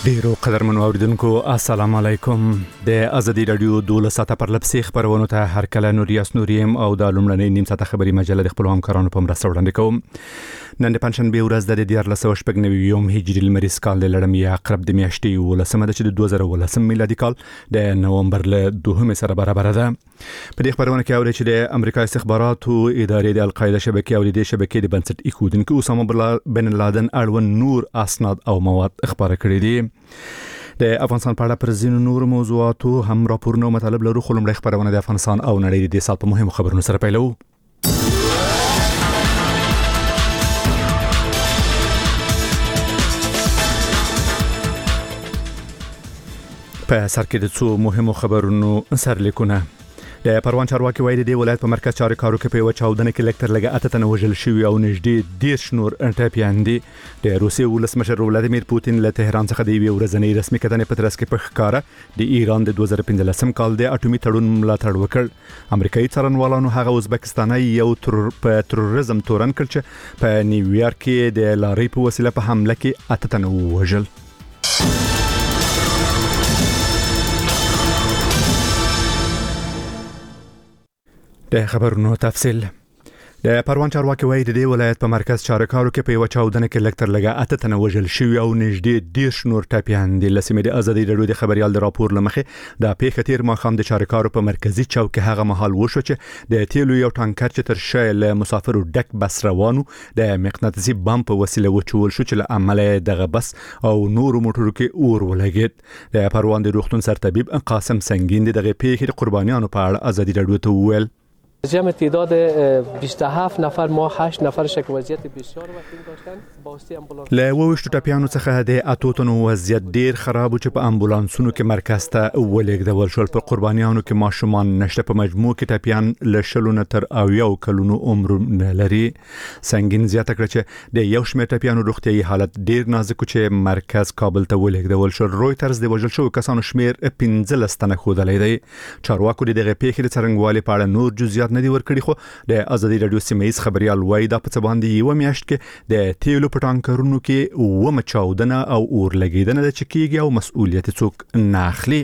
ډیرو قدرمنو اوریدونکو السلام علیکم. د ازادي رادیو 12 ساعته پر لپسې خبرونه ته هر کله نوریاس نوریم او د لومړنۍ نیم ساعته خبري مجله د خپل همکارانو په مرسته وړاندې کوم. نن د پنځشنبه ورځ د 1499 هجري لمریز کال د لړمې عقرب د میاشتې ولسمه د 2019 میلادي کال د نومبر له 2 سره برابر ده. په دې خبرونه کې اوري چې د امریکا استخباراتو ادارې د القاعده شبکې او د دې شبکې د بنسټ ایښودونکو اسامه بن لادن اړوند نور اسناد او مواد خبره کړې دي. د افغانستان په اړه پر ځینو نور موضوعاتو هم راپورونه مطالب لرو، خو لومړی خبرونه د افغانستان او نړۍ د سال په مهمو خبرونو سره پیلو. په سر کې د څو مهمو خبرونو سرلیکونه. د پروان چارواکي وایي د ولایت په مرکز چارې کارو کې په یو چاودنه کې لکټر لګه اته تنه وژل شوی او نږدې 10 نور ټپیان دي. د روسیې ولسمشر ولادیمیر پوتین له تهران څخه د یوې ورځنۍ رسمي کتنې په ترڅ کې په ښکاره د ایران د 2015 کال د اټومي تړون ملاتړ وکړ. امریکایي څارنوالانو هغه ازبکستاني یو په تروریزم تورن کړ چې په نیویارک کې د لارۍ په وسیله په حمله کې اته تنه وژل. د خبرونو تفصیل. د پروان چارواکي وایي د دې ولایت په مرکز چارکارو کې په یو چاودنه کې لکټر لګه اته تنه وژل شوی او نږدې 10 نور ټپیان دي. لسمه د ازادي رادیو د خبريال د راپور لمخې د پیښه تیر ماخام د چارکارو په مرکزی چوک کې هغه محل وشو چې د تیلو یو ټانکر چې تر شایل مسافرو ډک بس روانو د مقناطیسي بم په وسیله وچول شو چې له عمله دغه بس او نور موټرو کې اور ولګید. د پروان د روغتون سرطبيب قاسم سنگین دغه پیښه د قربانیانو په اړه ازادي رادیو ته وویل. جمع تعداد 27 نفر ما 8 نفر شک وضعیت بسیار وخیم داشتن با واسطه امبولانس. له وښتو ټپیانو څخه د اتوتونو وضعیت ډیر خراب چې په امبولانسونو کې مرکز ته ولېږدول شول. په قربانیانو کې ماشومان نشته. په مجموع کې ټپیان له شلونه تر اویاو کلونو عمر نه لري. سنگین زیاته کړ چې د یو شمېر ټپیانو روغتيایي حالت ډیر نازک چې مرکز کابل ته ولېږدول شول. رويټرز د وژل شوو کسانو شمیر 15 تنه ښودلی دی. چارواکو د دغه پیښې د څرنګوالي په اړه نور جزئیات نه دی ورکړي، خو د ازادي رادیو سیمه‌یز خبريال وایي د په باندې یو میاشت کې د تیلو په ټانکرونو کې و مچاودنه او اور لګیدنه د چکیږي او مسؤلیت څوک نه اخلي.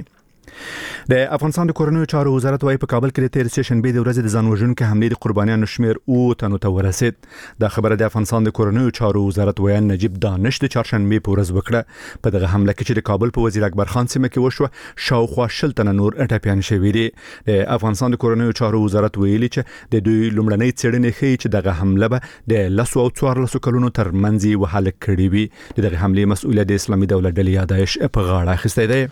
د افغانستان د کورنیو چارو وزارت وايي په کابل کې د تیر سشنبه د ورځې د ځان وژونکو حملې د قربانیانو شمیر او تنو ته ورسید. د خبره د افغانستان د کورنیو چارو وزارت وایي نجیب دانش د چهارشنبه په ورځ وکړه. په دغه حمله کې چې د کابل په وزیر اکبر خان سیمه کې وشو شاوخوا 10 تنه نور ټپیان شوي دي. د افغانستان د کورنیو چارو وزارت ویلي چې د دوی لومړنۍ څېړنې ښیي چې دغه حمله به د 10 او 14 کلونو ترمنځ وهله کړې وي. دغه حملې مسؤلیت د اسلامي دولت ډلې داعش په غاړه اخیستی دی.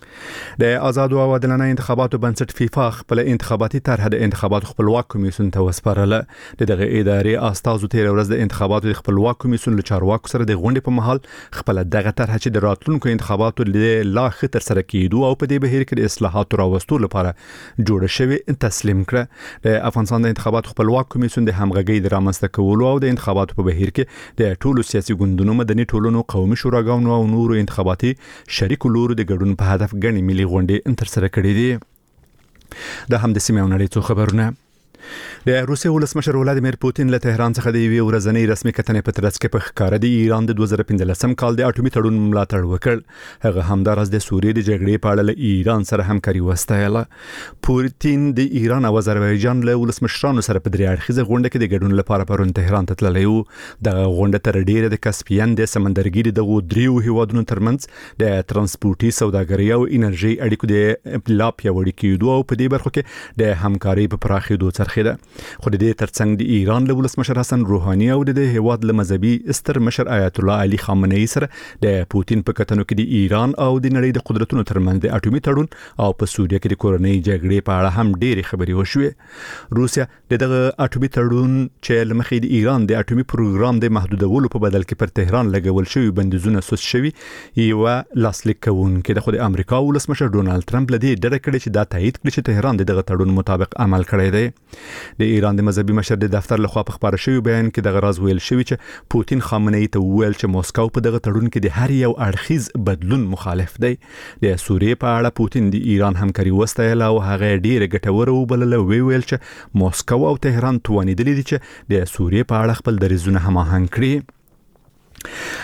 د آزاد او عادلانه انتخاباتو بنسټ فیفا خپل انتخاباتي طرح د انتخاباتو خپلواک کمیسیون ته وسپارله. دغه ادارې استازو تیر ورځ د انتخاباتو خپلواک کمیسیون له چارواکو سره د غونډې په محل خپل دغه طرح چې د راتلونکو انتخاباتو لا ښه تر سره کیدو او په دې بهیر کې د اصلاحاتو راوستلو لپاره جوړ شوی تسلیم کړه. د افغانستان د انتخاباتو خپلواک کمیسیون د همغږۍ د رامنځته کولو او د انتخاباتو په بهیر کې د ټولو سیاسي ګوندونو، مدني ټولنو، قومي شوراګانو او نورو انتخاباتي شریکو لورو د ګډون په هدف غني ملي غونډې تر سره کړې دي. د هم د سیمه نړۍ څخه خبرونه. د روسیې ولسمشر ولادیمیر پوتین له تهران څخه د یوې ورځنۍ رسمي کتنې په ترڅ کې په ښکاره د ایران د 2015 کال د اټومي تړون ملاتړ وکړ. هغه همدارس د سوریې د جګړې په اړه له ایران سره همکاري وستایله. پوتین د ایران او آذربایجان له ولسمشرانو سره په درې اړخیزه غونډه کې د ګډون لپاره پرون تهران ته تللی و. دغه غونډه تر ډیره د کسپین د سمندرګي دغه دریو هیوادونو ترمنځ د ترانسپورتي، سوداګرۍ او انرژي اړیکو د لا پیاوړي کېدو او په دې برخو کې د همکاري په پراخېدو څرخیده. خو د دې ترڅنګ د ایران له ولسمشر حسن روحاني او د هیواد له مذهبي ستر مشر آیت الله علي خامنه‌ای سره د پوتین په کتنو کې د ایران او د نړۍ د قدرتونو ترمنځ د اټومي تړون او په سوریه کې د کورنۍ جګړې په اړه هم ډېری خبرې وشوې. روسیا دغه اټومي تړون چې لمخې د ایران د اټومي پروګرام د محدودولو په بدل کې پر تهران لګول شوی بندیزونه سوس شوی یو لاسلیک کوونکی د خود امریکا ولسمشر ډونالد ټرمپ لدی ډېر کړي چې دا تایید کړي چې تهران دغه تړون مطابق عمل کړی دی. د ایران د مذهبي مشر د دفتر لخوا په خبره شوی بیان کې د غراز ویل شوی چې پوتین خامنه‌ای ته ویل چې موسکو په دغه تړون کې د هر یو اړخیز بدلون مخالف دی. د سوریې په اړه پوتین د ایران همکاري وستایله او هغه ډیره ګټوره وبلله. ویل چې موسکو او تهران توانیدلی دي چې د سوریې په اړه خپل دریځونه هماهنګ کړي.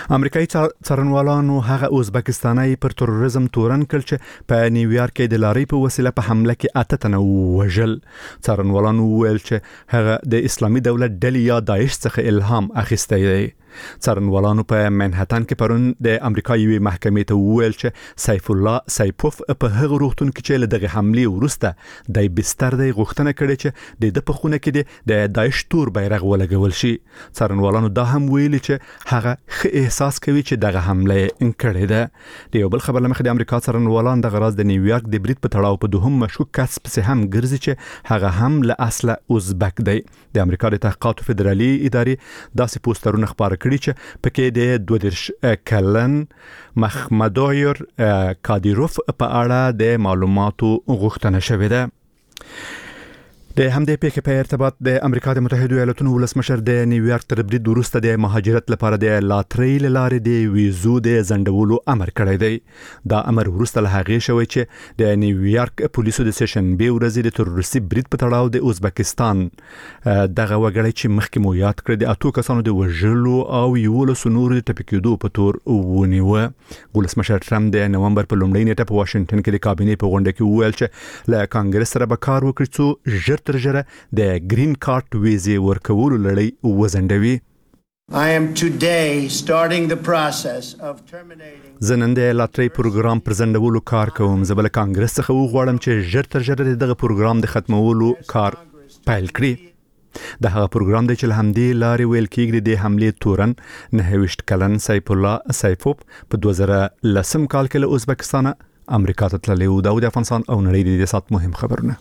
امریکایي څارنوالانو هغه ازبکستاني پر تروریزم تورن کړ چې په نیویارک کې د لارۍ په وسیله په حمله کې 8 تنه وژل. څارنوالانو ویل چې هغه د اسلامي دولت ډلې یا داعش څخه الهام اخیستی دی. څارنوالانو په منهټن کې پرون د امریکایي محکمې ته ویل چې سیف الله سیپوف په هغه روغتون کې چې له دغه حمله ورسته د بستر د غوښتنه کړې چې د پخونه کې د داعش تور بیرغ ولګول شي. څارنوالانو دا هم ویل چې هغه احساس کوي چې دغه حمله کړې ده. د یو بل خبر لمخې د امریکا څارنوالان د غراز د نیویارک د برید په تړاو په دوهم مشکوک کس پسې هم ګرځي چې هغه هم له اصله ازبک دی. د امریکا د تحقیقاتو فدرالي ادارې داسې پوسټرونه خبر کړي چې پکې د 22 کلن مخمدایر کادیروف په اړه د معلوماتو غوښتنه شوې ده. د همدې پیښې په ارتباط د امریکا د متحده ایالاتونو ولسمشر د نیویارک تر برید وروسته د مهاجرت لپاره د لاترۍ لارې د ویزو د ځنډولو امر کړی دی. دا امر وروسته له هغې شوی چې د نیویارک پولیسو د سیشن بي ورځې د تروریستي برید په تړاو د ازبکستان دغه وګړي چې مخکې مو یاد کړ د 8 کسانو د وژلو او 11 نورو د ټپکېدو په تور ونیوه. ولسمشر ټرمپ د نومبر په لومړۍ نیټه په واشنگټن کې د کابینې په غونډه کې وویل چې له کانګرس سره به کار وکړي څو ژر تر ژره د گرین کارت ویزې ورکولو لړۍ وزندوي. I am today starting the process of terminating زنن د لاترۍ پروګرام پر زندولو کار کوم. زه بل کانګرس څخه وغواړم چې ژر تر ژره دغه پروګرام د ختمولو کار پیل کړي. د هغه پروګرام د چل همدې لارې ویل کېږي د حمله تورن 29 کلن سیف الله سیفوف په 2010 کال کې له ازبکستان امریکا ته تللی و. د افغانستان او نړۍ د سات مهم خبرونه.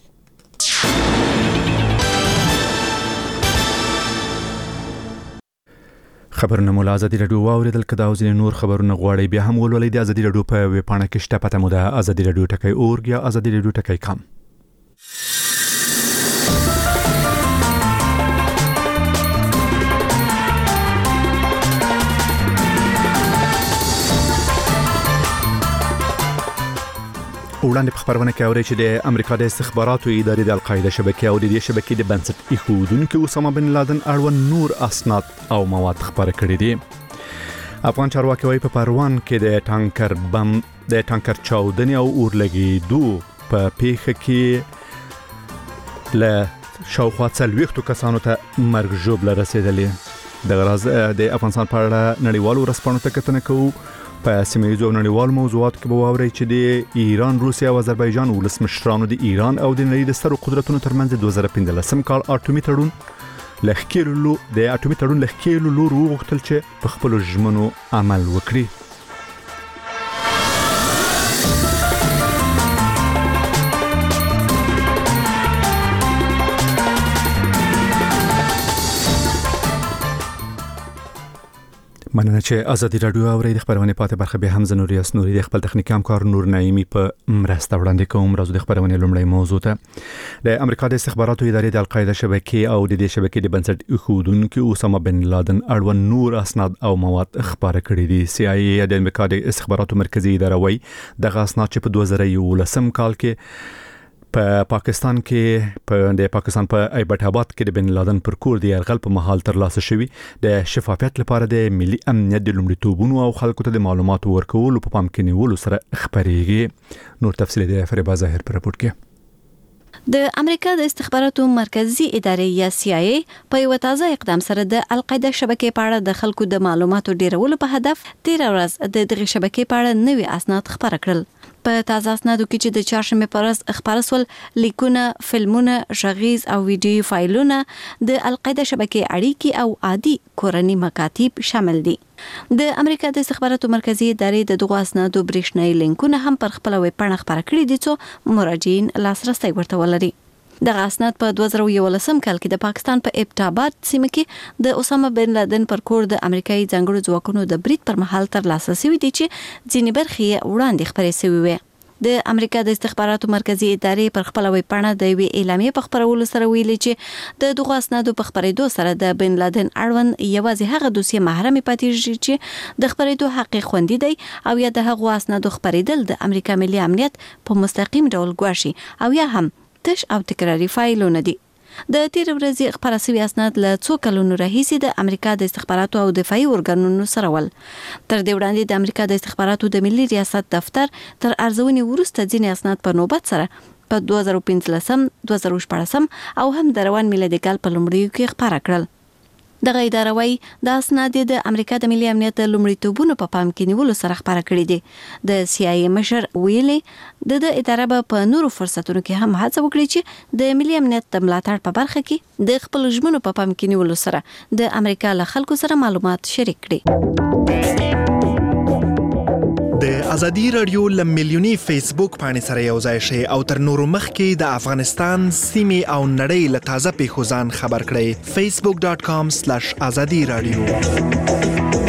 خبرونه مولا ازادي رادیو واوریدل. کدا او ځینې نور خبرونه غواړي بیا هم ولولئ د ازادي رادیو په ویب پاڼه کې شته. پته مو ده ازادي رادیو ټکی اورګ یا ازادي رادیو ټکی کام. وړاندې په خبرونه کې اوري چې د امریکا د استخباراتو ادارې د القاعده شبکې او د دې شبکې د بنسټ ایښودونکو اسامه بن لادن اړوند نور اسناد او مواد خبره کړي دي. افغان چارواکي وايي په پروان کې د ټانکر چاودنې او اورلګېدو په پیښه کې له شاوخوا 40 کسانو ته مرګ ژوبله رسیدلې. د غراز د افغانستان په اړه نړیوالو رسپانو ته کتنه کوو. په سیمه‌ییزو نړیوالو موضوعاتو کې به واورئ چې د ایران، روسیا او آذربایجان ولسمشرانو د ایران او د نړۍ د سترو قدرتونو ترمنځ 2015 کال اټومي تړون لخکېلو لور وغوښتل چې په خپل ژمنو عمل وکړي. مننه چې ازادي رادیو اوري. د خبرونه پاتې برخه به هم زنوري اسنوري د خپل تخنیکی همکار نور نعیمی په مرسته وړاندې کوم. راځو د خبرونه لومړی موضوع ته. د امریکا د استخباراتو ادارې د القاعده شبکې او د دې شبکې د بنسټ ایښودونکو اسامه بن لادن اړوند نور اسناد او مواد خبره کړي دي. سی آی ای د امریکا د استخباراتو مرکزی اداره وایي د اسناد چې په 2011 کال کې په پاکستان په ایبټ آباد کې د بن لادن پر کور د یرغل په محل ترلاسه شوی د شفافیت لپاره د ملي امنیت د لومړیتوبونو او خلکو ته د معلوماتو ورکولو په پام کې نیولو سره خبرېږي. نور تفصیل د فریبا ظاهر پر راپور کې. د امریکا د استخباراتو مرکزی ادارې یا سی آی ای په یو تازه اقدام سره د القاعده شبکې په اړه د خلکو د معلوماتو ډیرولو په هدف 13 ورځ د دغه شبکې په اړه نوي اسناد خبر کړل. په تازه اسنادو کې چې د چهارشنبه پر ورځ خبر سول لیکونه، فلمونه، غږیز او ویډیو فایلونه د القاعده شبکې اړیکې او عادي کورنی مکاتیب شامل دي. د امریکا د استخباراتو مرکزی ادارې د دغه اسنادو برېښنايي لینکونه هم پر خپل ویب پاڼه خبر کړي دي چې مراجعین لاسرسي ورته ولري. دغه اسناد په 2011 کال کې د پاکستان په ایبټ آباد سیمه کې د اسامه بن لادن پر کور د امریکایي ځانګړو ځواکونو د برید پر مهال ترلاسه شوی دي چې ځینې برخې وړاندې خبرې شوی وي. د امریکا د استخباراتو مرکزی ادارې پر خپل ویب پاڼه د وی اعلامیه په خبرولو سره ویلي چې د دغه اسنادو په خبرېدو سره د بن لادن اړوند یوازې هغه دوسیه محرم پاتې چې د خبرېدو حق خوندي دی او یا د هغه اسنادو خبرېدل د امریکا ملي امنیت په مستقیم ډول ګواښي او یا هم تش او تکراری فایلونه دي. د تیر ورځې خبره سوي اسناد له څو کلونو راهیسې د امریکا د استخباراتو او دفاعي ارګانونو سره ول. تر دې وړاندې د امریکا د استخباراتو د ملي ریاست دفتر تر ارزونې وروسته ځینې اسناد په نوبت سره په 2015 2014 او هم د روان میلادي کال په لومړیو کې خبره کړل. دغه اداره وايي د اسناد د امریکا د ملي امنیت د لومړیتوبونو په پام کې نیولو سره خبره کړې دي. د CIA مشر ویلي د اداره په نورو فرصتونو کې هم هڅه وکړي چې د ملي امنیت د ملاتړ په برخه کې د خپل ژمنو په پام کې نیولو سره د امریکا له خلکو سره معلومات شریک کړي. د ازادي رادیو لمیلیونی فیسبوک باندې سره یو ځای شي او تر نورو مخکې د افغانستان سیمې او نړۍ له تازه پیښو ځان خبر کړئ. facebook.com/azadi radio.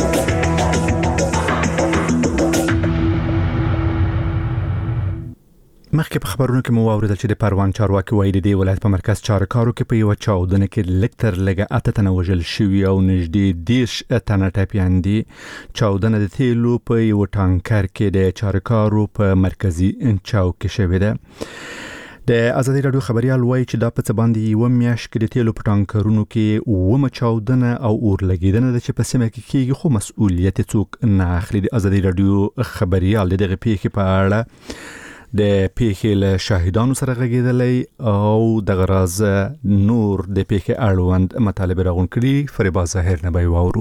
مخکې په خبرونو کې مو واوریدل چې د پروان چارواکي وایي د دې ولایت په مرکز چارکارو کې په یو چاودنه کې لکتر لګه 8 تنه وژل شوي او نږدې 10 تنه ټپیان دي. چاودنه د تیلو په یو ټانکر کې د چارکارو په مرکزی انچاو کې شوې ده. د ازادي رادیو خبريال وایي چې دا په څه باندې یو میاشت کې د تیلو په ټانکرونو کې ومه چاودنه او اور لګیدنه د چې په سیمه کې کېږي خو مسؤلیت څوک نه اخلي. د ازادي رادیو خبريال دغه پیښې په اړه د پیښې له شاهدانو سره غږیدلی او د غراز نور د پیښې اړوند مطالبه راغون کړي. فریبا ظاهر نه وورو.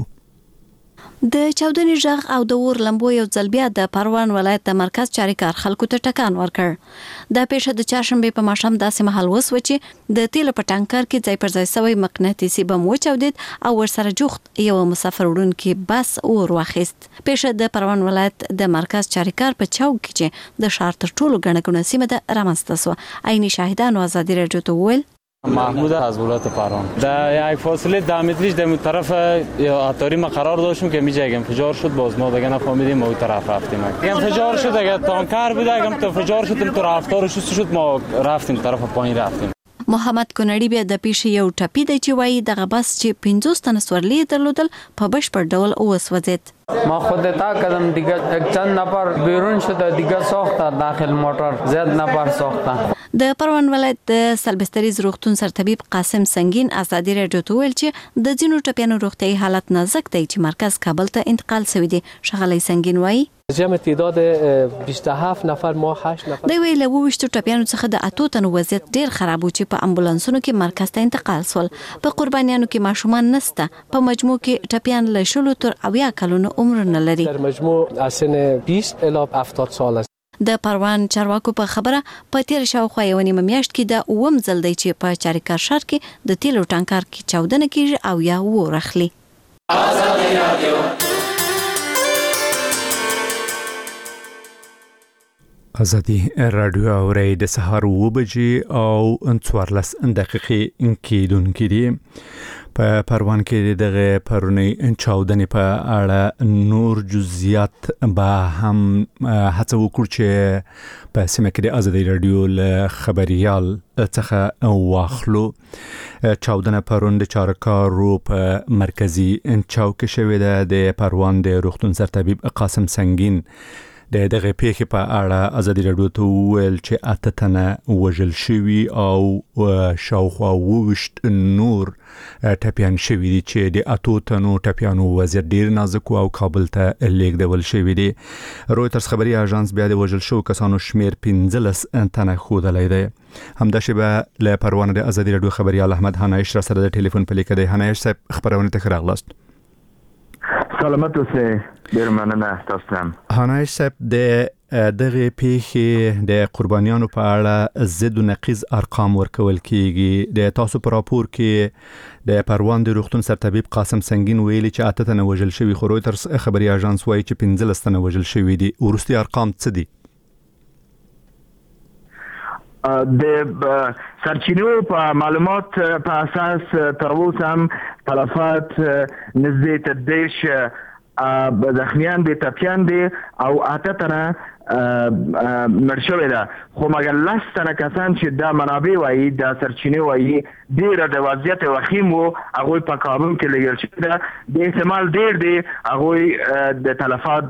د چاودنې ژغ او د اور لمبو یو ځل بیا د پروان ولایت د مرکز چاریکار خلکو ته ټکان ورکړ. د پیښه د چهارشنبه په ماښام داسې مهال وسو چې د تیلو په ټانکر کې ځای پر ځای سوی مقناطیسي بم وچاودید او ورسره جوخت یو مسافر وړونکي بس اور واخیست. پیښه د پروان ولایت د مرکز چاریکار په چوک کې چې د ښار تر ټولو ګڼه سیمه ده رامنځته شوه. عیني شاهدانو ازادي رادیو ته وویل محمود از ولایت پروان در یک فاصله 10 متریش در اون طرف اتاری ما قرار داشتیم که میشه اگه انفجار شد باز ما دیگه نفهمیدیم ما اون طرف رفتیم. اگه انفجار شد اگه تانکر بود اگه انفجار شد تو رفتار شد ما رفتیم طرف پایین رفتیم. محمد کنړی بیا د پیښې یو ټپی دی چې وایي دغه بس چې 50 تنه سورلی درلودل په بشپړ ډول وسوځید. ما خودتا کردم دیگه یک چند نفر بیرون شده دیگه ساخته داخل موتور زیاد نفر ساخته. د پروان ولایت د سلبستریز روغتون سرطبیب قاسم سنگین ازادي رادیو ته ویل چې د ځینو ټپیانو روغتیايي حالت نازک دی چې مرکز کابل ته انتقال شوی دی. شغلی سنگین وایي جمع تعداد 27 نفر ما 8 نفر دی ویل وښتو ټپیانو څخه د 8 تنو وضعیت ډیر خراب و چې په امبولانسونو کې مرکز ته انتقال شول. په قربانیانو کې ماشومان نسته. په مجموع کې ټپیان له 10 تر 20 کلونو عمر نه لري. در مجموع از سن 20 الی 70 سال است. د پروان چارواکو په خبره په تیر شاوخوا یو نیمه میاشت کې د اوم ځل دی چې په چاریکار ښار کې د تیلو ټانکر کې چاودنه کیږي او یا اور اخلي. ازادي رادیو اوري د سهار 2 بجې او 14 دقیقې کېدونکې دي. په پروان کې دغه پرونی چاودنې په اړه نور جزئیات به هم هڅه وکړو چې په سیمه کې د ازادي رادیو له خبريال څخه واخلو. چاودنه پرون د چارکارو په مرکزی انچاو کې شوې ده. د پروان د روغتون سرطبیب قاسم سنگین د دغه پیښې په اړه ازادي رادیو ته ویل چې 8 تنه وژل شوي او شاوخوا 20 نور ټپیان شوي دي چې د 8 تنو ټپیانو وضعیت ډیر نازک او کابل ته لیږدول شوی دی. رویترز خبري اژانس بیا د وژل شو کسانو شمیر 15 تنه ښودلی دی. همدا شیبه له پروان د ازادي رادیو خبريال احمد هنایش را سره د ټلیفون په لیکه دی. هنایش صاحب خبرونه ته راغلاست. سلامت اوسه. ډیر مننه تاسو. هنایش صاحب د دغه پیښې د قربانیانو په اړه زد و نقیض ارقام ورکول کیږي. د تاسو په راپور کې د پروان د روغتون سرطبیب قاسم سنگین ویلي چې 8 تنه وژل شوي خو رویترز خبري اژانس وایي چې 15 تنه وژل شوي دي. ورستي ارقام څه دي؟ د سرچینو په معلومات په اساس تر اوسه هم تلفات نزدې تر 10 زخمیان دي ټپیان دي او 8 تنه مړ شوي ده. خو مګر 10 تنه کسان چې دا منابع وایي دا سرچینې وایي ډېره د وضعیت وخیم و هغوی په کابل کې لګل شوي ده. د احتمال ډېر دی هغوی د تلفات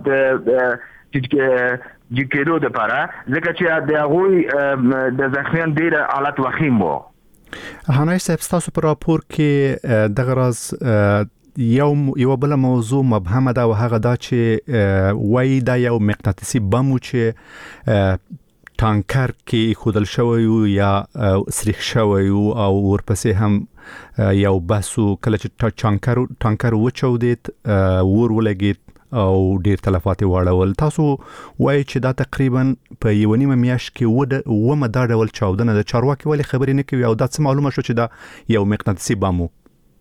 جګېدو دپاره ځکه چې د هغوی د زخمیان ډېر حالت وخیم و. هانای صاحب تاسو په راپور کې دغه راز یو بل موضوع مبهمه ده او هغه دا چې وای دا یو مغناطیسي بم چې ټانکر کې خودل شوی یا سریخ شوی او ورپسې هم یو باسو کله چې ټانکر وچودید ور ولګید او ډیر تلفات واړول. تاسو وایي چې دا تقریبا په یو نیمه میاشت کې ومه دا ډول چاودنه د چارواکي ولی خبرې نه کوي او دا څه معلومه شو چې دا یو مغناطیسي بم و؟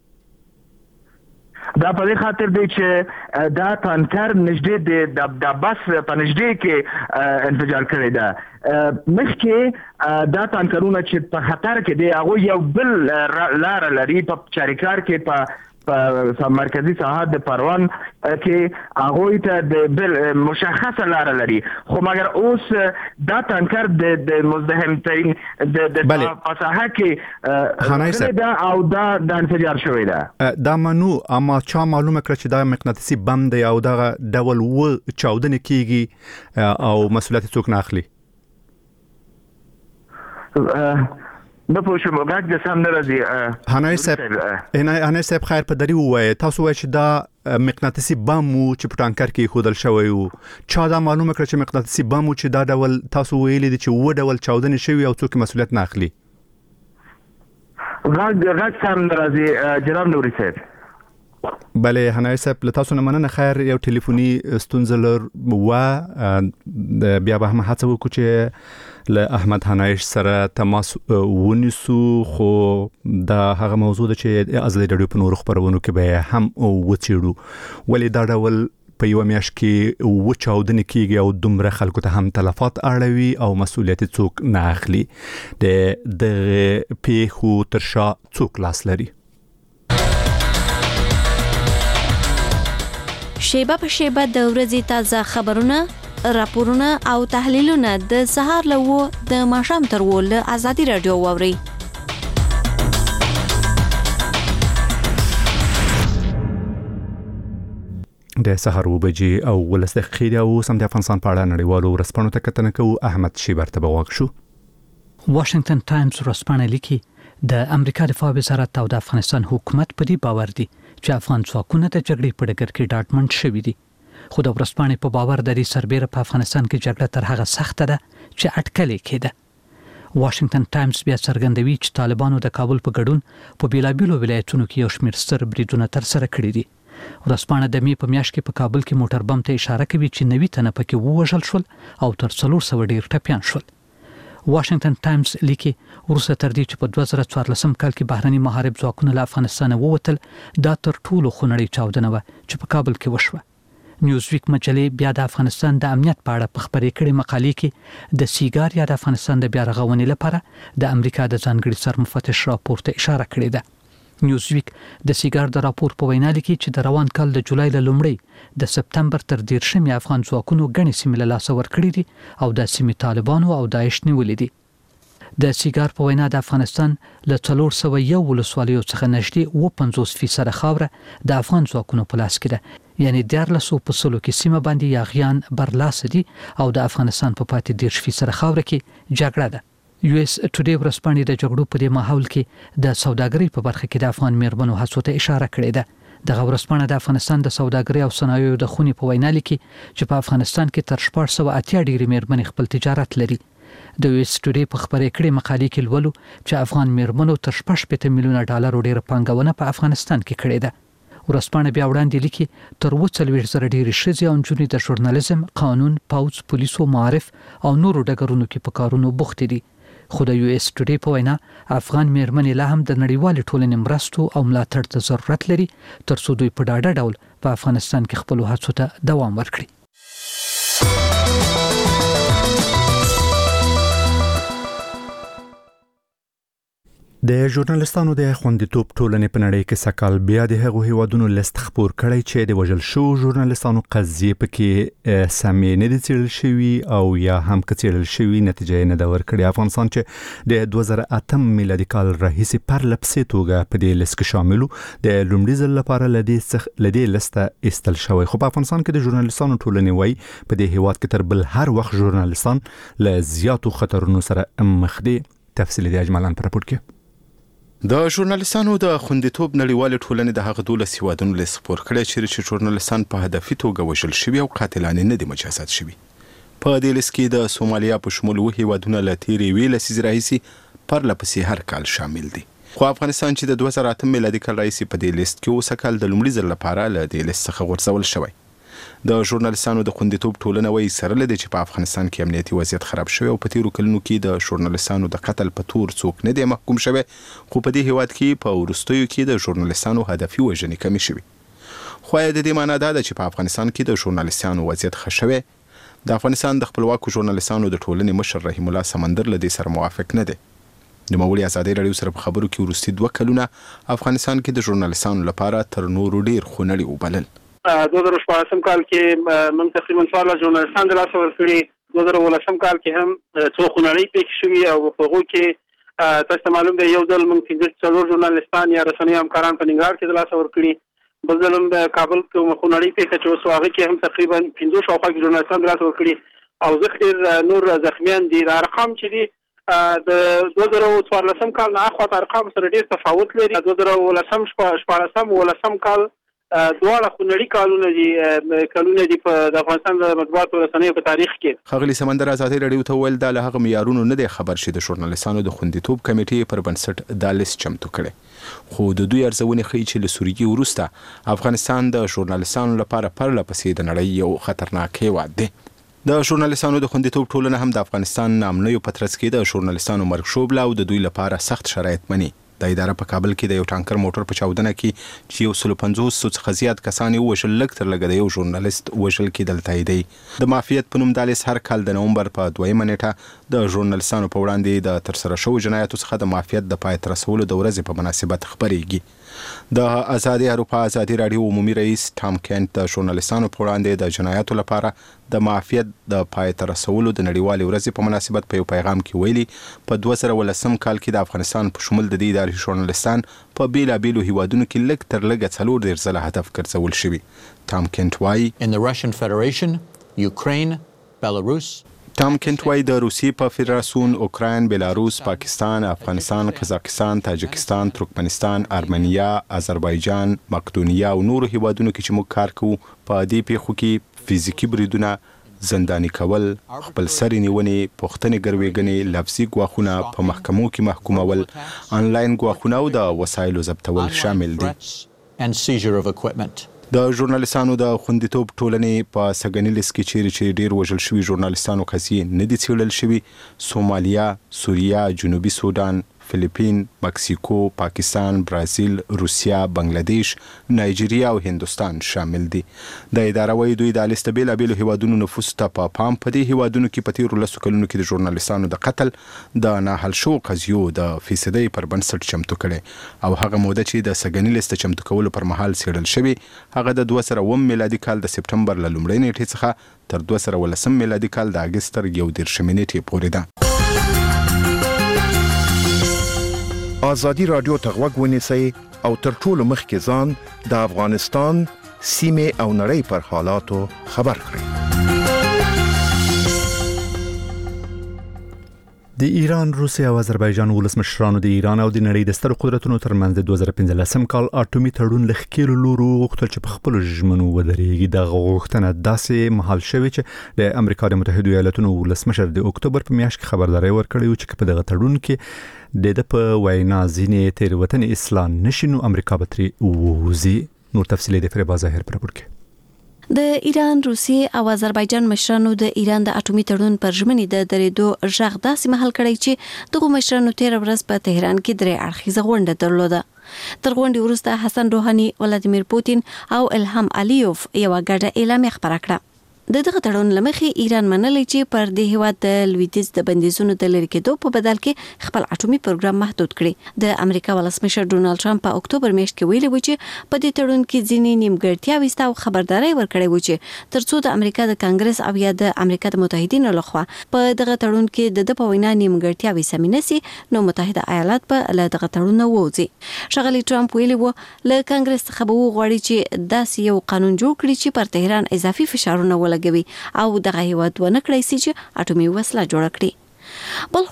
دا په دې خاطر دی چې دا ټانکر نږدې د بس په نږدې کې انفجار کړی ده. مخکې دا ټانکرونه چې په خطر کې دی هغه یو بل لار لري په چاریکار کې په مرکزی ساحه د پروان کې هغه ته د بل مشخصه لار لري خو مګر اوس دا ټانکر د مزدحم ترين د ساحه کې دا او دا د انفجار شوی ده. دا منو اما چا معلومه کړ چې دا مغناطیسي بم دی او دا ډول و چاودنه کیږي او مسؤلیت څوک نه اخلي؟ نه پوښتنه غږ د سم نه راځي. هانای صاحب خیر په دری وای تاسو وای چې دا مغناطیسي بم چې په ټانکر کې خودل شوی او چا دا معلومه کړ چې مغناطیسي بم چې دا ډول تاسو ویلي دي چې و ډول چاودنه شوی او څوک مسؤلیت نه اخلي؟ غږ سم نه راځي جناب نوري صاحب. بله هانای صاحب له تاسو نه مننه. خیر یو ټلیفوني ستونزه لر و بیا به هم هڅه وکړو چې له احمد هانایش سره تماس ونیسو خو دا هغه موضوع ده چې ازلی رادیو په نورو خبرونو کې به هم وڅېړو ولې دا ډول په یو میاشت کې و چاودنه کیږي او دومره خلکو ته هم تلفات اړوي او مسؤلیت څوک نه اخلي. د پیښو تر شا څوک لاس لري؟ شیبه په شیبه د ورځې تازه خبرونه، راپورونه او تحلیلونه د سهار له د ماښام تر له ازادي رادیو واوري. د سهار وبجې او ولس دقیقې او سم د افغانستان په اړه نړیوالو ورځپاڼو ته کتنه کوو. احمد شیبر ته بغواک شو. واشنگټن ټایمز ورځپاڼه لیکي د امریکا دفاع وزارت او د افغانستان حکومت په دې باور دي چې افغان ځواکونه د جګړې په ډګر کې ډاډمن شوي دي. خو د ورځپاڼې په باور د دې سربېره په افغانستان کې جګړه تر هغه سخته ده چې اټکل کېده. واشنگټن ټایمز بیا څرګندوي چې طالبانو د کابل په ګډون په بیلابیلو ولایتونو کې یو شمېر ستر بریدونه ترسره کړي دي. ورځپاڼه د می په میاشت کې په کابل کې موټر بم ته اشاره کوي چې 90 تنه پکې ووژل شول او تر 400 ډیر ټپيان شول. واشنگټن ټایمز لیکي وروسته تر دې چې په 2014 کال کې بهرني محارب ځواکونه له افغانستان ووتل دا تر ټولو خونړۍ چاودنه و چې په کابل کې وشوه. نیوزویک مجلې بیا د افغانستان د امنیت په اړه په خبرې کړې مقالې کې د سیګار یا د افغانستان د بیا رغونې لپاره د امریکا د ځانګړي سرمفتش راپور ته اشاره کړې ده. نیوزویک د سیګار د راپور په وینا لیکي چې د روان کال د جولای له لومړۍ د سپتمبر تر 13 افغان ځواکونو غني سیمې له لاسه ورکړې دي او د سیمې طالبانو او داعش نیولې دي. د سیګار په وینا د افغانستان له 401 ولسوالیو څخه نږدې 50% خاوره د افغان ځواکونو په لاس کې ده، یعنی 14% کې سیمه باندې یاغیان برلاسه دي او د افغانستان په پاتې 10% خاوره کې جګړه ده. یو اس ټوډے ورځپاڼې د جګړو په دې ماحول کې د سوداګرۍ په برخه کې د افغان میرمنو هڅو ته اشاره کړې ده. د ورځپاڼه د افغانستان د سوداګرۍ او صنایعو د خونې په وینا لیکي چې په افغانستان کې تر 480 ډېرې میرمنې خپل تجارت لري. د یو اس ټوډے په خبرې کړې مقالې کې لولو چې افغان میرمنو تر 8 میلیونه ډالر ډېر پانګونه په افغانستان کې کړې ده. ورځپاڼه بیا وړاندې لیکي تر 40,000 ډېرې ښځې او نجونې د ژورنالیزم، قانون، پوځ، پولیسو، معارف او نورو ډګرونو کې په کارونو بوخت دي. خو د یو اس ټوډے په وینا افغان میرمنې لا هم د نړیوال ټولنې مرستو او ملاتړ ته ضرورت لري ترڅو دوی په ډاډه ډول په افغانستان کې خپل هڅو ته دوام ورکړي. د ژورنالستانو د خوندیتوب ټولنې په نړۍ کې سکهال بیا د هغو هیوادونو لیست خپور کړی چې د وژل شو ژورنالستانو قضیې پکې سمې نه دي څېړل شوي او یا هم که څېړل شوي نتیجه یې نه ده ورکړې. افغانستان چې د 2008 میلادي کال راهیسې پرلپسې توګه په دې لیست کې شامل و د لومړي ځل لپاره له دې لیسته ایستل شوی. خو په افغانستان کې د ژورنالستانو ټولنې وایي په دې هیواد کې تر بل هر وخت ژورنالستان له زیاتو خطرونو سره مخ دي. تفصیل د اجمالان پر راپور کې د ژورنالیستانو د خوندیتوب نړیوال ټولنې د هغه 12 هیوادونو لیست خپور کړی چې ژورنالیستان په هدفي توګه وژل شوي او قاتلانه نه دي مجازات شوي. په دې لیست کې د سومالیا په شمول هیوادونه له تیرې ویلې لسیزې راهیسې پرله پسې هر کال شامل دي. خو افغانستان چې د 2008 میلادي کال راهیسې په دې لیست کې اوسه کال د لومړي ځل لپاره له دې لیست څخه غورځول شوی. د ژورنالیستانو د خوندیتوب ټولنه وایي سره له دې چې په افغانستان کې امنیتي وضعیت خراب شوی او په تیرو کلونو کې د ژورنالیستانو د قتل په تور څوک نه دی محکوم شوی، خو په دې هیواد کې په وروستیو کې د ژورنالیستانو هدفي وژنې کمې شوي. خو د دې معنی دا ده چې په افغانستان کې د ژورنالیستانو وضعیت ښه شوی. د افغانستان د خپلواکو ژورنالیستانو د ټولنې مشر رحیم الله سمندر له دې سره موافق نه دی. د مولوی ازادي راډیو سره په خبرو کې وروستي 2 کلونه افغانستان کې د ژورنالیستانو لپاره تر نورو ډیر خونړي وبلل. 2014 کال کې موږ تقریبا 14 ژورنالیستان د لاسه ورکړي. 2018 کال کې هم څو خونړي پېښې شوي او په هغو کې تاسو معلوم دی یو ځل موږ 4 ژورنالیستان یا رسنۍ همکاران په ننګرهار کې د لاسه ورکړي. بل ځل هم د کابل کې خونړي پېښه چې اوس هغه کې هم تقریبا 15 شاوخوا ژورنالیستان د لاسه ورکړي او ځکه نور زخمیان دي. د ارقام چې دي د 2014 کال نه اخوا ارقام سره ډیر تفاوت لري. 2014 کال دواړه خونړي کالونه دي په د افغانستان د مطبوعاتو رسنیو په تاریخ کې. ښاغلي سمندر ازادي راډیو ته ویل دا له هغه معیارونو نه دی خبر چې د ژورنالیستانو د خوندیتوب کمیټې پر بنسټ دا لیست چمتو کړي. خو د دوی ارزونې ښیي چې له سوریې وروسته افغانستان د ژورنالیستانو لپاره پرله پسې د نړۍ یو خطرناک هیواد دی. د ژورنالیستانو د خوندیتوب ټولنه هم د افغانستان نامنیو په ترڅ کې د ژورنالیستانو مرګ شوبله او د دوی لپاره سخت شرایط مني. د اداره په کابل کې د یو ټانکر موټر په چاودنه کې چې 150 څخه زیات کسان وژل لږ تر لږه د یو ژورنالیست وژل کېدل تاییدي. د مافیت په نوم د لیست هر کال د نومبر په 2 نیټه د ژورنالیستانو په وړاندې د ترسره شوو جنایاتو څخه د مافیت د پای ته رسولو د ورځې په مناسبت خبرېږي. د ازادي اروپا ازادي راډیو عمومي رئیس ټام کینټ د ژورنالیستانو په وړاندې د جنایاتو لپاره د مافیت د پای ته رسولو د نړیوالې ورځې په مناسبت په یو پیغام کې ویلي په 2018 کال کې د افغانستان په شمول د دې ادارې ژورنالیستان په بیلابیلو هیوادونو کې لږ تر لږه 4 ځله هدف ګرځول شوي. ټام کینټ وایي In the Russian Federation, Ukraine, Belarus ټام کینټ وایي د روسیې په فدراسیون، اوکراین، بلاروس، پاکستان، افغانستان، قزاقستان، تاجکستان، ترکمنستان، ارمنیا، آذربایجان، مقدونیه او نورو هیوادونو کې چې موږ کار کوو په دې پیښو کې فزیکي بریدونه، زنداني کول، خپل سري نیونې، پوښتنې ګروېږنې، لفظي ګواښونه په محکمو کې محکومول، آنلاین ګواښونه او د وسایلو ضبطول شامل دي. د ژورنالیستانو د خوندیتوب ټولنې په سګنی لیست کې چیرې ډیر وژل شوي ژورنالیستانو قضیې نه دي څیړل شوي. سومالیا، سوریه، جنوبي سودان، فلیپین، مکسیکو، پاکستان، برازیل، روسیا، بنگلاديش، نایجیریا او هندوستان شامل دي. د اداره وایي دوی د لیست بیلابیلو هیوادونو نفوس ته په پام په دې هیوادونو کې په تیرو 10 کلونو کې د ژورنالیستانو د قتل د ناحل شوو قضیو د فیصدۍ پر بنسټ چمتو کړي او هغه موده چې د سګنی لیست چمتو کولو پر مهال څیړل شوی هغه د 2009 میلادي کال د سپټمبر له لومړۍ نیټې څخه تر 2010 میلادي کال د اګست تر 11 نیټې پورې ده. ازادي راډیو ته غوږ ونیسئ او تر ټولو مخکې ځان د افغانستان سیمې او نړۍ پر حالاتو خبر کړئ. د ایران، روسیې او آذربایجان ولسمشرانو د ایران او د نړۍ د سترو قدرتونو ترمنځ د 2015 کال اټومي تړون لخکېلو لورو غوښتل چې په خپل ژمنو ودرېږي. د غوښتنه داسې مهال شوی چې د امریکا د متحده ایالاتونو ولسمشر د اکتوبر په میاشت کې خبرداري ورکړې چې په دغه تړون کې د په وینا ځینې تېروتنې اصلاح نشي نو امریکا به ترې ووځي. نور تفصیل د فریبا ظاهر پر پورکه. د ایران، روسیې او آذربایجان مشرانو د ایران د اټومي تړون پر ژمنې د درېدو ژغ داسې مهال کړی چې دغه مشرانو تیر ورځ په تهران کې درې اړخیزه غونډه درلوده. تر غونډې وروسته حسن روحاني، ولادیمیر پوتین او الهام علیوف یو ګډه اعلامیه خپره کړه. د دغه تړون لمخې ایران منلې چې پر دې هیواد د لویدیځ د بندیزونو د لری کېدو په بدل کې خپل اټومي پروګرام محدود کړي. د امریکا ولسمشر ډونالد ټرمپ په اکتوبر میاشت کې ویلي و چې په دې تړون کې ځینې نیمګړتیاوې شته او خبرداري ورکړې و چې ترڅو د امریکا د کانګرس او یا د امریکا د متحدینو لخوا په دغه تړون کې د په وینا نیمګړتیاوې سمې نشي نو متحده ایالات په له دغه تړون نه وځي. ښاغلي ټرمپ ویلي و له کانګرس څخه به وغواړي چې داسې یو قانون جوړ کړي چې پر تهران اضافي فشارونه ولګوي او دغه هیواد ونه کړی چې اټومي وسله جوړ کړي. بلخو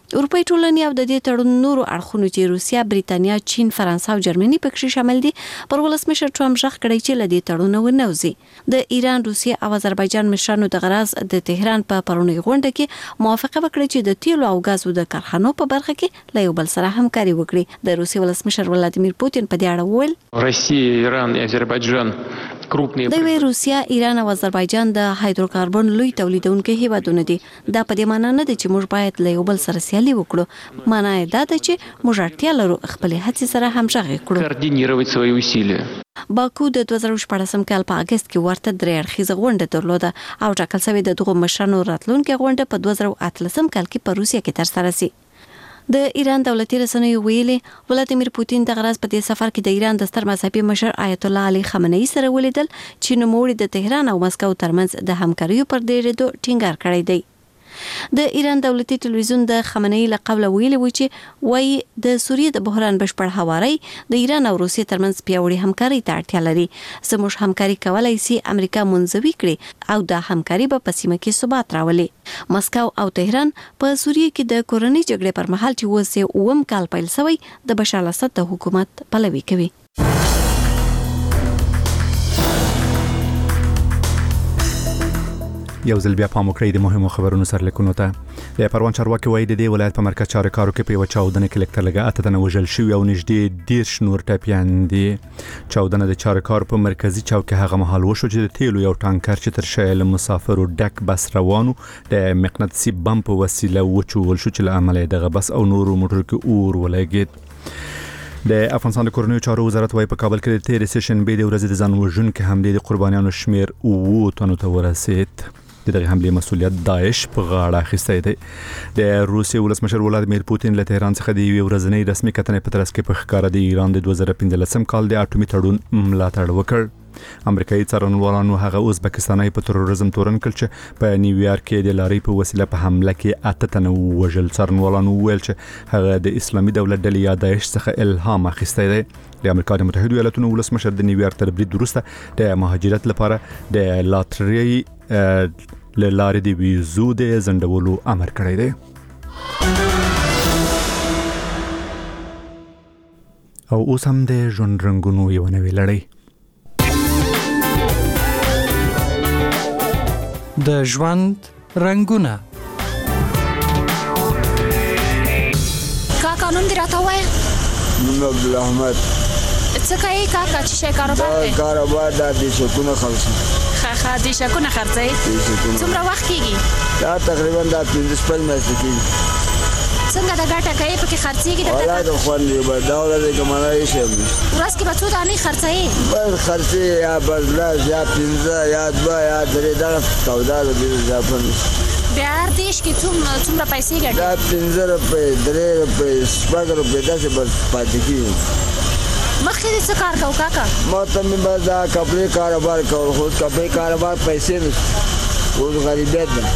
اروپای ټولنې او د دې تړون نورو اړخونو چې روسیا، بریتانیا، چین، فرانسه او جرمني پکې شامل دي پر ولسمشر ټرمپ ژغ کړی چې له دې تړون ونوځي. د ایران، روسیا او آذربایجان مشرانو د غراز د تهران په پرونی غونډه کې موافقه وکړه چې د تیلو او غازو د کارخانو په برخه کې له یو بل سره همکاري وکړي. د روسیې ولسمشر ولادیمیر پوتین په دې اړه وویل: روسیه، ایران او آذربایجان د روسیا، ایران او آذربایجان د هایدروکاربن لوی تولیدونکو هیوادونه دي. دا په دې معنی نه ده چې موږ باید له یو بل سره سیالي وکړو. معنی دا ده چې موږ اړتیا لرو خپل هڅې سره همغږي کړو. کوارډینировать свои усилия. باکو د 2014 کال په اگست کې ورته درې اړخیزه غونډه درلوده او ټاکل شوی د دغو مشرانو راتلونکي غونډه په 2018 کال کې په روسیا کې ترسره شي. د ایران دولتي رسنیو ویلي ولادیمیر پوتین د غرض په دې سفر کې د ایران د ستر مذهبي مشر آیت الله علي خامنه‌ای سره ولیدل چې نوموړي د تهران او مسکو ترمنځ د همکاریو پر ډیرېدو ټینګار کړی دی. د ایران دولتي ټلویزیون د خامنه‌ای له قبله ویلي و چې وایي د سوریې د بحران بشپړ هواري د ایران او روسیې ترمنځ پیاوړي همکاري ته اړتیا لري. زموږ همکاري کولای شي امریکا منځوي کړي او د همکاري په سیمه کې ثبات راولي. مسکو او تهران په سوریې کې د کورنۍ جګړې پر مهال چې وسه اوم کال پیل شوی د بشار الاسد د حکومت پلوي کوي. یو ځل بیا پام وکړئ د مهمو خبرونو سرلیکونو ته. د پروان چارواکي وایي د دې ولایت په مرکز چارکارو کې په یو چاودنه کې لکتر لګه 8 تنه وژل شوي او نږدې 10 نور ټپیان دي. چاودنه د چارکار په مرکزی چوک کې هغه مهال وشو چې د تیلو یو ټانکر چې تر شایل مسافرو ډک بس روانو د مقناطیسي بم په وسیله وچول شو چې له امله دغه بس او نورو موټر کې اور ولګید. د افغانستان د کورنیو چارو وزارت وايي په کابل کې د تیر سیشن به د ورځې د ځان وژونکو حملې د قربانیانو شمیر 9 تنو ته ورسید. دغه حمله مسؤلیت داعش په غاړه اخیستی دی. د روسیې ولسمشر ولادیمیر پوتین له تهران څخه د یوې ورځنۍ رسمي کتنې په ترڅ کې په ښکاره د ایران د 2015 کال د اټومي تړون ملاتړ وکړ. امریکایي څارنوالانو هغه ازبکستاني په تروریزم تورن کړ چې په نیویارک کې د لارۍ په وسیله په حمله کې 8 تنه وژل. څارنوالانو وویل چې هغه د اسلامي دولت ډلې یا داعش څخه الهام اخیستی دی. د امریکا د متحده ایالاتونو ولسمشر د نیویارک تر برید وروسته د مهاجرت لپاره د لاترۍ لارې د ویزو د ځنډولو امر کړی دی. او اوس هم د ژوند رنګونو یو نوې لړۍ. د ژوند رنګونه. کاکا نوم دې راته ووایه. نوم عبدالاحمد. څه کوې کاکا چې شی کاروبار دی؟ کاروبار دا دیشکونه خرڅوم. ښه دیشکونه خرڅوې؟ څومره وخت کېږي؟ دا تقریبا دا 15 میاشتې کېږي. څنګه د ګټه کوې پکې خرڅېږي؟ والله د خوند دی بس دا ورځ کې منه یې شم. ورځ کې به څو دانې خرڅوې؟ بس خرڅې یا بس لاس یا 15 یا 2 یا 3 دغه سودا د دې ځافن. بیا هر دیش کې څومره پیسې ګټې؟ دا 15 روپۍ 3 روپۍ 6 روپۍ داسې بس پاتې کېږي. مخکې دې څه کار کوو کاکا؟ ما ته مې بس دا کپړې کاروبار کوو خو کپړې کاروبار پیسې نشته اوس غریبیت ده.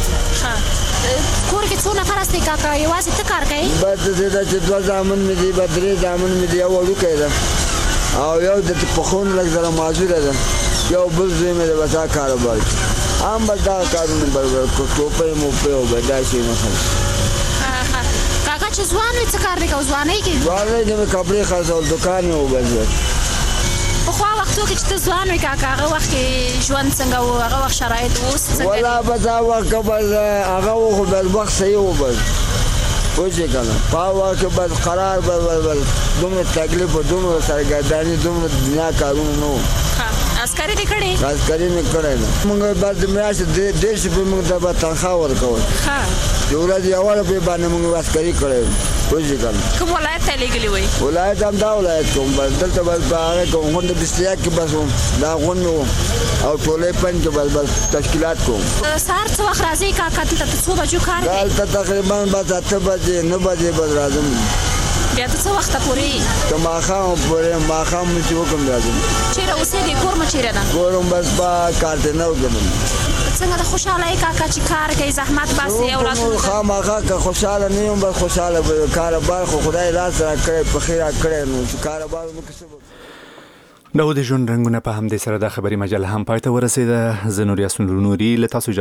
کور کې څو نفر هستې کاکا؟ یوازې ته کار کوې؟ بس دې ده چې 2 زامن مې دي 3 زامن مې دي یو وړوکی ده او یو د پخون لږ ذره معذوره ده یو بل زوی مې ده بس دا کاروبار هم بس دغه کارونه ټوپۍ موپۍ او بس دا شیونه خلک. کاکا چې ځوان وي څه کار دی کوو ځوانۍ کې؟ ځوانۍ کې مې کپړې خرڅول دوکان یې و بس. پخوا وختو کې چې ته ځوان وې کاکا هغه وخت کې ژوند څنګه و؟ هغه وخت شرایط اوس څنګه دي؟ والله بس هغه وخت که بس هغه و خو بس وخت صحیح و بس پوه شوې که نه په هغه وخت کې بس قرار بس دومره تکلیف و دومره سرګرداني دومره دنیا کارونه نه و. عسکري دې کړې؟ عسکري مې کړی ده. موږ بس د میاشتې 1.5 روپۍ موږ ته به تنخوا ورکول. د ورځې 1 روپۍ باندې موږ عسکري کړی پوه شوې که نه. کوم ولایت ته لېږلي وئ؟ ولایت همدا ولایت کوم بس دلته بس په هغه کې غونډه بستیاک کې بس وم دا غونډ مې وم او ټولۍ پنج کې بس تشکیلات کوم. سهار څه وخت راځې کاکا دلته ته څو بجو کار کوې؟ دلته تقریبا بس 8 بجې 9 بجې بس راځم. بیا ته څه وخته پورې یې؟ تر ماښامه پورې ماښام مې چې وکړم راځم. چېرې اوسېږې؟ کور مو چېرې ده؟ کور هم بس په کارتنو کې ده. څنګه د خوشحاله یې کاکا چې کار کوي زحمت باسي اولادونو ته؟ خامخا که خوشحاله نه یم بس خوشحاله به کاروبار خو خدای لاس را کړی پخې را کړی نو چې کاروبار وکړو څه به. دا د ژوند رنګونه په همدې سره د خبري مجله هم پای ته ورسېده. زه نور یاسین نوري له تاسو